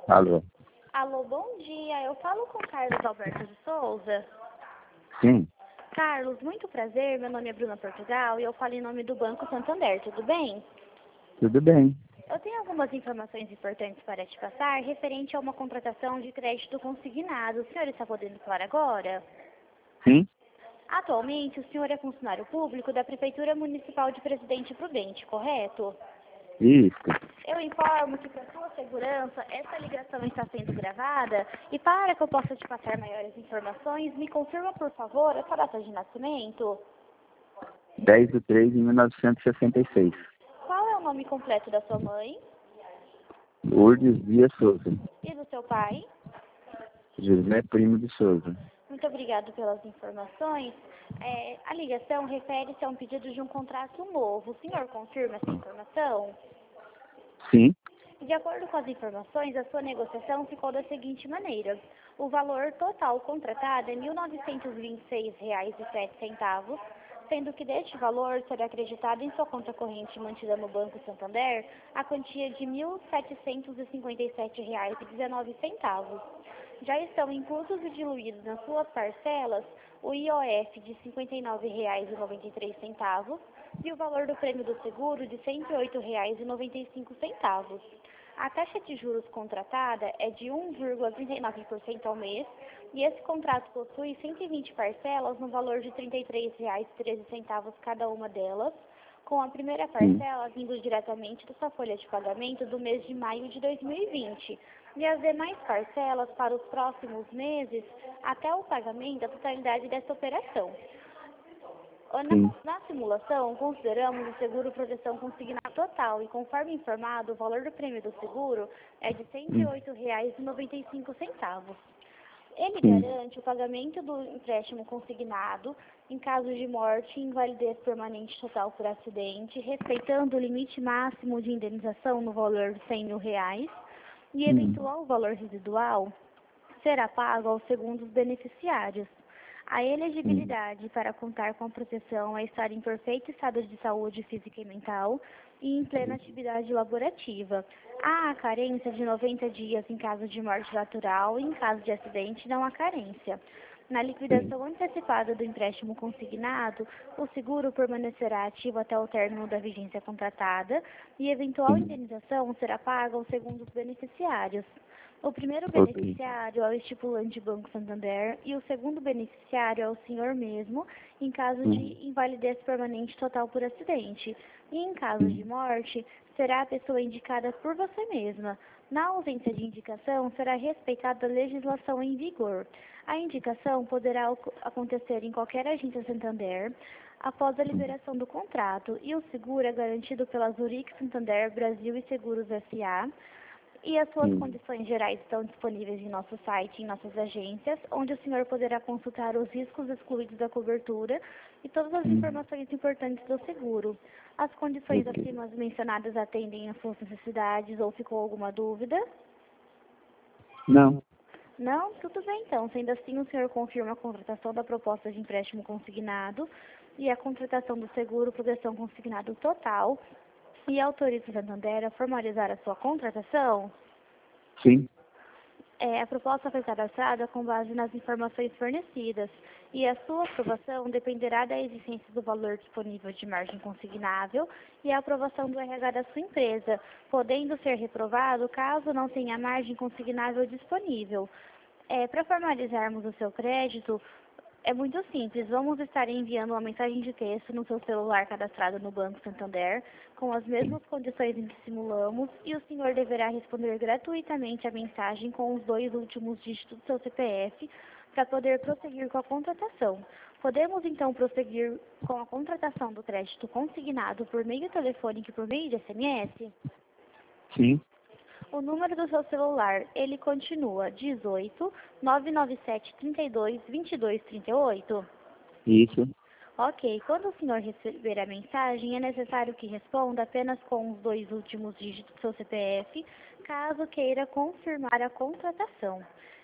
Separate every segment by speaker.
Speaker 1: Alô?
Speaker 2: Alô, bom dia. Eu falo com Carlos Alberto de Souza.
Speaker 1: Sim,
Speaker 2: Carlos, muito prazer. Meu nome é Bruna Portugal e eu falo em nome do Banco Santander. Tudo bem?
Speaker 1: tudo bem.
Speaker 2: Eu tenho algumas informações importantes para te passar referente a uma contratação de crédito consignado. O senhor está podendo falar agora?
Speaker 1: Sim,
Speaker 2: Atualmente, o senhor é funcionário público da Prefeitura Municipal de Presidente Prudente, correto?
Speaker 1: isso.
Speaker 2: Eu informo que, para sua segurança, essa ligação está sendo gravada e, para que eu possa te passar maiores informações, me confirma, por favor, a sua data de nascimento.
Speaker 1: 10/3/1966.
Speaker 2: Qual é o nome completo da sua mãe
Speaker 1: Lourdes Dias Souza.
Speaker 2: e do seu pai?
Speaker 1: José Primo de Souza.
Speaker 2: Muito obrigado pelas informações. A ligação refere-se a um pedido de um contrato novo. O senhor confirma essa informação?
Speaker 1: Sim,
Speaker 2: De acordo com as informações, a sua negociação ficou da seguinte maneira. O valor total contratado é R$ 1.926,07, sendo que deste valor será acreditado em sua conta corrente mantida no Banco Santander a quantia de R$ 1.757,19. Já estão inclusos e diluídos nas suas parcelas o IOF de R$ 59,93 e o valor do prêmio do seguro de R$ 108,95. A taxa de juros contratada é de 1,39% ao mês e esse contrato possui 120 parcelas no valor de R$ 33,13 cada uma delas, com a primeira parcela vindo diretamente da sua folha de pagamento do mês de maio de 2020 e as demais parcelas para os próximos meses até o pagamento da totalidade dessa operação. Na simulação, consideramos o seguro proteção consignado total e, conforme informado, o valor do prêmio do seguro é de R$ 108,95. Ele garante o pagamento do empréstimo consignado em caso de morte e invalidez permanente total por acidente, respeitando o limite máximo de indenização no valor de R$ 100 mil e eventual valor residual será pago aos segundos beneficiários. A elegibilidade para contar com a proteção é estar em perfeito estado de saúde física e mental e em plena atividade laborativa. Há a carência de 90 dias em caso de morte natural e em caso de acidente não há carência. Na liquidação antecipada do empréstimo consignado, o seguro permanecerá ativo até o término da vigência contratada e eventual indenização será paga aos segundos beneficiários. O primeiro beneficiário é o estipulante Banco Santander e o segundo beneficiário é o senhor mesmo, em caso de invalidez permanente total por acidente. E em caso de morte, será a pessoa indicada por você mesma. Na ausência de indicação, será respeitada a legislação em vigor. A indicação poderá acontecer em qualquer agência Santander após a liberação do contrato e o seguro é garantido pela Zurich Santander Brasil e Seguros S.A., e as suas condições gerais estão disponíveis em nosso site e em nossas agências, onde o senhor poderá consultar os riscos excluídos da cobertura e todas as informações importantes do seguro. As condições acima mencionadas atendem às suas necessidades ou ficou alguma dúvida?
Speaker 1: Não.
Speaker 2: Não? Tudo bem então. Sendo assim, o senhor confirma a contratação da proposta de empréstimo consignado e a contratação do seguro proteção consignado total e autoriza o Santander a formalizar a sua contratação?
Speaker 1: Sim,
Speaker 2: A proposta foi cadastrada com base nas informações fornecidas e a sua aprovação dependerá da existência do valor disponível de margem consignável e a aprovação do RH da sua empresa, podendo ser reprovado caso não tenha margem consignável disponível. Para formalizarmos o seu crédito, é muito simples. Vamos estar enviando uma mensagem de texto no seu celular cadastrado no Banco Santander, com as mesmas condições em que simulamos, e o senhor deverá responder gratuitamente a mensagem com os 2 últimos dígitos do seu CPF para poder prosseguir com a contratação. Podemos, então, prosseguir com a contratação do crédito consignado por meio telefônico e por meio de SMS?
Speaker 1: sim,
Speaker 2: O número do seu celular, ele continua 18 997 32 22 38?
Speaker 1: isso.
Speaker 2: Ok, quando o senhor receber a mensagem, é necessário que responda apenas com os 2 últimos dígitos do seu CPF, caso queira confirmar a contratação.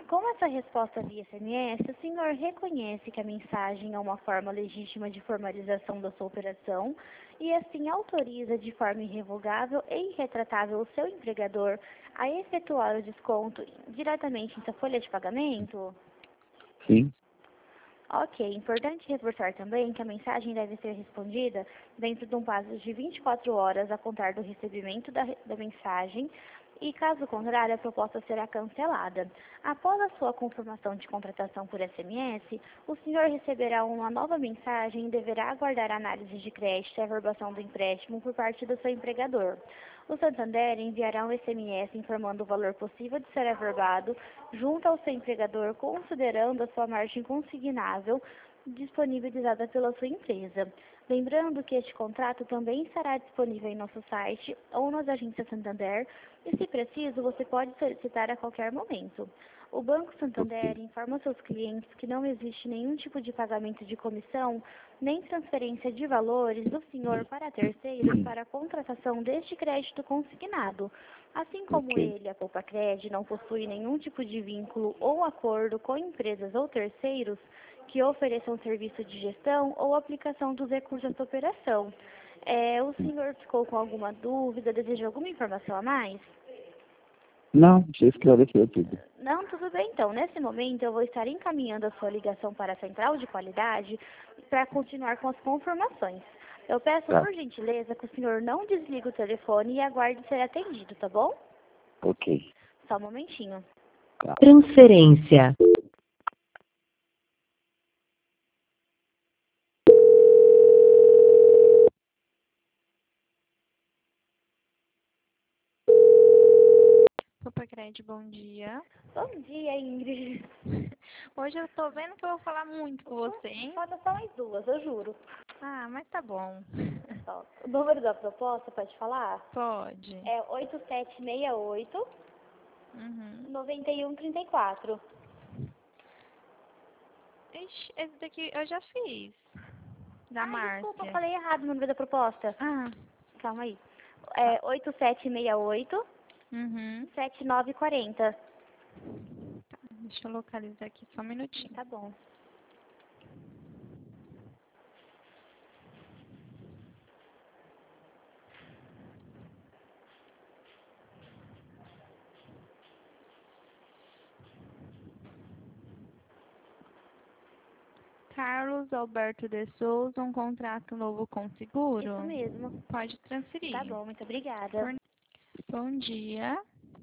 Speaker 2: Com essa resposta via SMS, o senhor reconhece que a mensagem é uma forma legítima de formalização da sua operação e assim autoriza de forma irrevogável e irretratável o seu empregador a efetuar o desconto diretamente em sua folha de pagamento?
Speaker 1: Sim.
Speaker 2: Ok, importante reforçar também que a mensagem deve ser respondida dentro de um prazo de 24 horas a contar do recebimento da mensagem e, caso contrário, a proposta será cancelada. Após a sua confirmação de contratação por SMS, o senhor receberá uma nova mensagem e deverá aguardar a análise de crédito e a averbação do empréstimo por parte do seu empregador. O Santander enviará um SMS informando o valor possível de ser averbado junto ao seu empregador, considerando a sua margem consignável disponibilizada pela sua empresa. Lembrando que este contrato também estará disponível em nosso site ou nas agências Santander e, se preciso, você pode solicitar a qualquer momento. O Banco Santander informa seus clientes que não existe nenhum tipo de pagamento de comissão nem transferência de valores do senhor para terceiros para a contratação deste crédito consignado. Assim como
Speaker 1: Ok.
Speaker 2: ele, a Poupa-Cred, não possui nenhum tipo de vínculo ou acordo com empresas ou terceiros que ofereçam serviço de gestão ou aplicação dos recursos da operação. O senhor ficou com alguma dúvida, deseja alguma informação a mais?
Speaker 1: Não, já esclareceu tudo.
Speaker 2: Não, tudo bem então. Nesse momento eu vou estar encaminhando a sua ligação para a central de qualidade para continuar com as confirmações. Eu peço
Speaker 1: Tá.
Speaker 2: por gentileza que o senhor não desligue o telefone e aguarde ser atendido, tá bom?
Speaker 1: Ok.
Speaker 2: Só um momentinho.
Speaker 1: Tá.
Speaker 3: Transferência.
Speaker 4: Poupa-Cred, bom dia.
Speaker 2: Bom dia, Ingrid.
Speaker 4: Hoje eu tô vendo que eu vou falar muito com você, hein?
Speaker 2: Falta só mais duas, eu juro.
Speaker 4: Ah, mas tá bom.
Speaker 2: Ó, o número da proposta, pode falar?
Speaker 4: Pode.
Speaker 2: É 8768
Speaker 4: Uhum.
Speaker 2: 9134.
Speaker 4: Ixi, esse daqui eu já fiz. Da
Speaker 2: Ai, desculpa, eu
Speaker 4: Márcia.
Speaker 2: falei errado o número da proposta.
Speaker 4: Ah,
Speaker 2: Calma aí. É 8768
Speaker 4: uhum.
Speaker 2: 7940.
Speaker 4: Tá, deixa eu localizar aqui só um minutinho.
Speaker 2: Tá bom.
Speaker 4: Carlos Alberto de Souza, um contrato novo com seguro?
Speaker 2: Isso mesmo.
Speaker 4: Pode transferir.
Speaker 2: Tá bom, muito obrigada.
Speaker 4: Bom dia.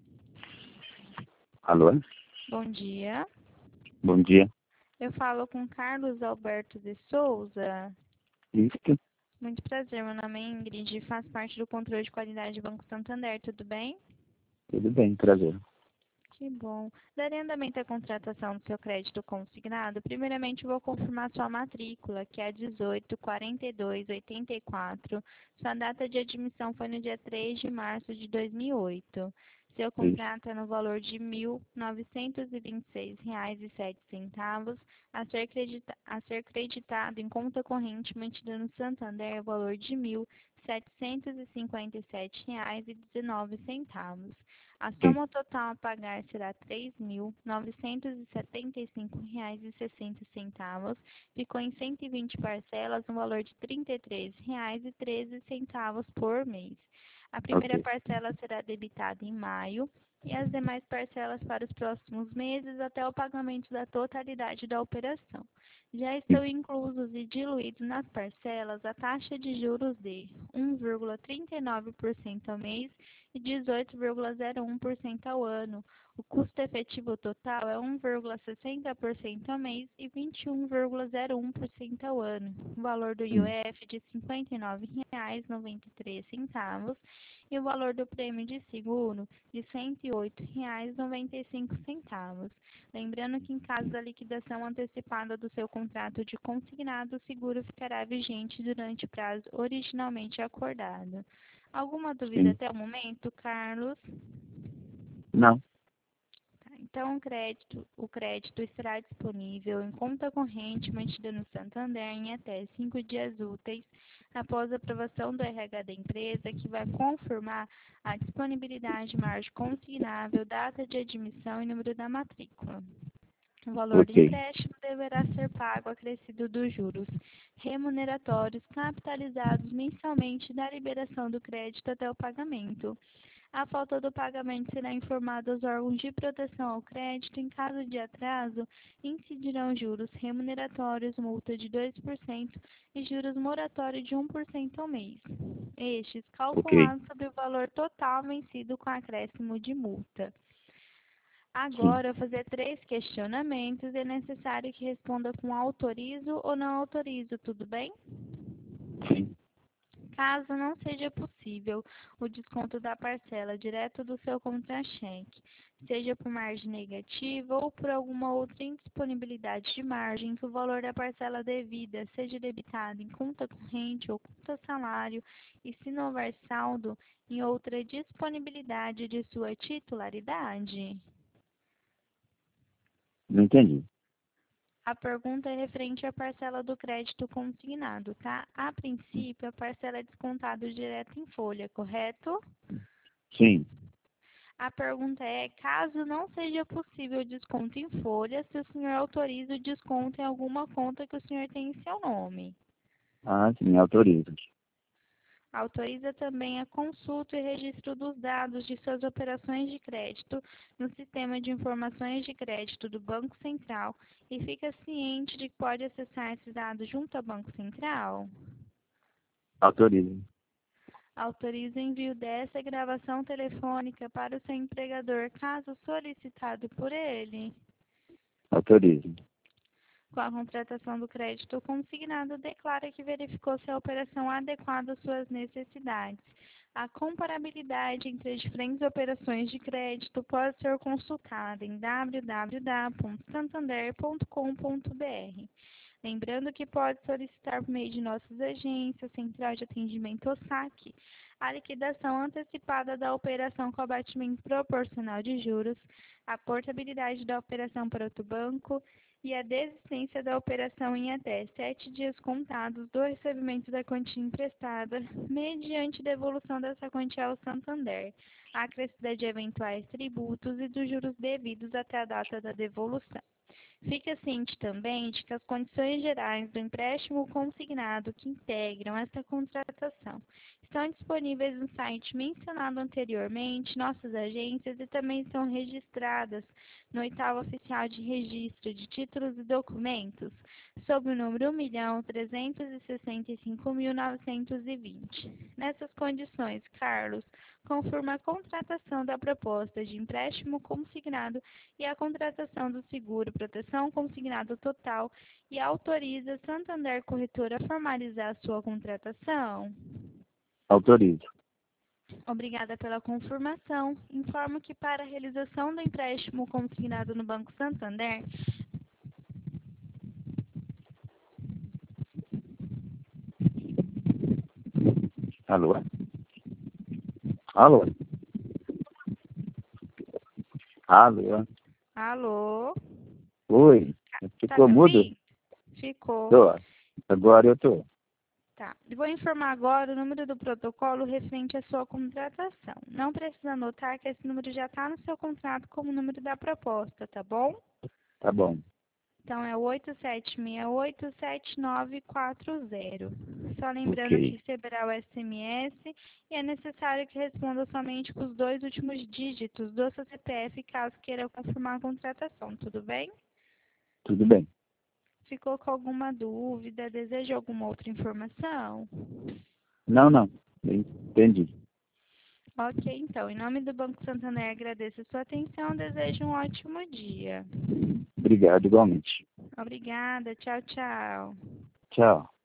Speaker 1: Alô?
Speaker 4: Bom dia.
Speaker 1: Bom dia.
Speaker 4: Eu falo com Carlos Alberto de Souza.
Speaker 1: Isto?
Speaker 4: Muito prazer, meu nome é Ingrid e faço parte do controle de qualidade do Banco Santander, tudo bem?
Speaker 1: Tudo bem, prazer.
Speaker 4: Que bom. Darei andamento à contratação do seu crédito consignado. Primeiramente, vou confirmar sua matrícula, que é 184284. Sua data de admissão foi no dia 3 de março de 2008. Seu contrato é no valor de R$ 1.926,07, a ser creditado em conta corrente mantida no Santander, o valor de R$ 1.757,19. A soma total a pagar será R$ 3.975,60. Ficou em 120 parcelas, no valor de R$ 33,13 por mês. A primeira
Speaker 1: Ok.
Speaker 4: parcela será debitada em maio e as demais parcelas para os próximos meses até o pagamento da totalidade da operação. Já estão inclusos e diluídos nas parcelas a taxa de juros de 1,39% ao mês e 18,01% ao ano. O custo efetivo total é 1,60% ao mês e 21,01% ao ano. O valor do IOF de R$ 59,93 e o valor do prêmio de seguro de R$ 108,95. Lembrando que em caso da liquidação antecipada do seu contrato de consignado, o seguro ficará vigente durante o prazo originalmente acordado. Alguma dúvida
Speaker 1: Sim.
Speaker 4: até o momento, Carlos?
Speaker 1: Não.
Speaker 4: Tá, Então, o crédito estará disponível em conta corrente mantida no Santander em até 5 dias úteis após a aprovação do RH da empresa, que vai confirmar a disponibilidade de margem consignável, data de admissão e número da matrícula. O valor do
Speaker 1: Ok.
Speaker 4: empréstimo deverá ser pago acrescido dos juros remuneratórios capitalizados mensalmente da liberação do crédito até o pagamento. A falta do pagamento será informada aos órgãos de proteção ao crédito. Em caso de atraso, incidirão juros remuneratórios, multa de 2% e juros moratórios de 1% ao mês. Estes
Speaker 1: Ok.
Speaker 4: calculados sobre o valor total vencido com acréscimo de multa.
Speaker 1: Sim.
Speaker 4: Agora, fazer 3 questionamentos. É necessário que responda com autorizo ou não autorizo, tudo bem?
Speaker 1: Sim.
Speaker 4: Caso não seja possível o desconto da parcela direto do seu contra-cheque, seja por margem negativa ou por alguma outra indisponibilidade de margem, que o valor da parcela devida seja debitado em conta corrente ou conta salário e, se não houver saldo, em outra disponibilidade de sua titularidade.
Speaker 1: Não entendi.
Speaker 4: A pergunta é referente à parcela do crédito consignado, tá? A princípio, a parcela é descontada direto em folha, correto?
Speaker 1: Sim.
Speaker 4: A pergunta é, caso não seja possível o desconto em folha, se o senhor autoriza o desconto em alguma conta que o senhor tem em seu nome.
Speaker 1: Ah, sim, autorizo.
Speaker 4: Autoriza também a consulta e registro dos dados de suas operações de crédito no Sistema de Informações de Crédito do Banco Central e fica ciente de que pode acessar esses dados junto ao Banco Central?
Speaker 1: Autorizo.
Speaker 4: Autoriza o envio dessa gravação telefônica para o seu empregador, caso solicitado por ele.
Speaker 1: Autorizo.
Speaker 4: Com a contratação do crédito consignado, declara que verificou se a operação adequada às suas necessidades. A comparabilidade entre as diferentes operações de crédito pode ser consultada em www.santander.com.br. Lembrando que pode solicitar por meio de nossas agências, Central de Atendimento ou SAC, a liquidação antecipada da operação com abatimento proporcional de juros, a portabilidade da operação para outro banco e a desistência da operação em até 7 dias contados do recebimento da quantia emprestada, mediante devolução dessa quantia ao Santander, acrescida de eventuais tributos e dos juros devidos até a data da devolução. Fica ciente também de que as condições gerais do empréstimo consignado que integram esta contratação estão disponíveis no site mencionado anteriormente, nossas agências, e também estão registradas no Oitavo Oficial de Registro de Títulos e Documentos, sob o número 1.365.920. Nessas condições, Carlos confirma a contratação da proposta de empréstimo consignado e a contratação do seguro proteção consignado total e autoriza Santander Corretora a formalizar a sua contratação.
Speaker 1: Autorizo.
Speaker 4: Obrigada pela confirmação. Informo que para a realização do empréstimo consignado no Banco Santander,
Speaker 1: Alô? Alô? Alô?
Speaker 4: alô?
Speaker 1: Oi?
Speaker 4: Tá
Speaker 1: Ficou
Speaker 4: me
Speaker 1: mudo?
Speaker 4: ouvindo? Ficou.
Speaker 1: Tô. Agora eu tô.
Speaker 4: Tá. Vou informar agora o número do protocolo referente à sua contratação. Não precisa anotar que esse número já está no seu contrato como número da proposta, tá bom?
Speaker 1: Tá bom.
Speaker 4: Então, é o 87687940. Só lembrando
Speaker 1: Ok.
Speaker 4: que receberá o SMS e é necessário que responda somente com os 2 últimos dígitos do seu CPF, caso queira confirmar a contratação, tudo bem?
Speaker 1: Tudo bem.
Speaker 4: Ficou com alguma dúvida? Deseja alguma outra informação?
Speaker 1: Não. Entendi.
Speaker 4: Ok, então, em nome do Banco Santander, agradeço a sua atenção, desejo um ótimo dia.
Speaker 1: Obrigado igualmente.
Speaker 4: Obrigada, tchau, tchau.
Speaker 1: Tchau.